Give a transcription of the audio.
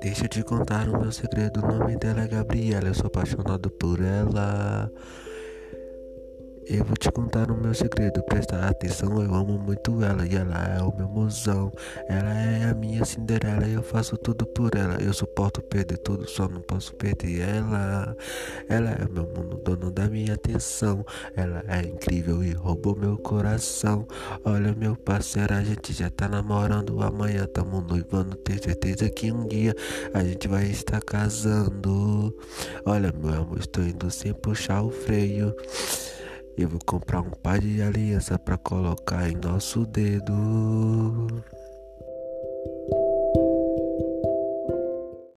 Deixa eu te contar o meu segredo, o nome dela é Gabriela, eu sou apaixonado por ela. Eu vou te contar o meu segredo, presta atenção, eu amo muito ela e ela é o meu mozão. Ela é a minha Cinderela e eu faço tudo por ela. Eu suporto perder tudo, só não posso perder ela. Ela é meu mundo, dono da minha atenção. Ela é incrível e roubou meu coração. Olha meu parceiro, a gente já tá namorando, amanhã tamo noivando. Tenho certeza que um dia a gente vai estar casando. Olha meu amor, estou indo sem puxar o freio. Eu vou comprar um par de aliança pra colocar em nosso dedo.